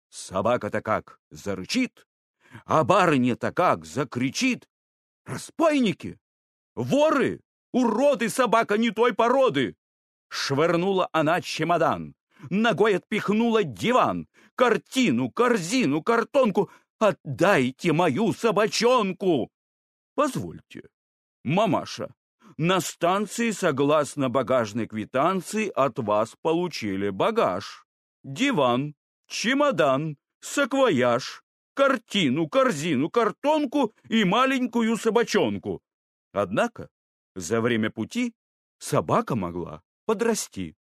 Собака-то как зарычит, а барыня-то как закричит. Разбойники! Воры! Уроды! Собака не той породы! Швырнула она чемодан, ногой отпихнула диван, картину, корзину, картонку. Отдайте мою собачонку! Позвольте, мамаша, на станции, согласно багажной квитанции, от вас получили багаж. Диван, чемодан, саквояж, картину, корзину, картонку и маленькую собачонку. Однако за время пути собака могла подрасти.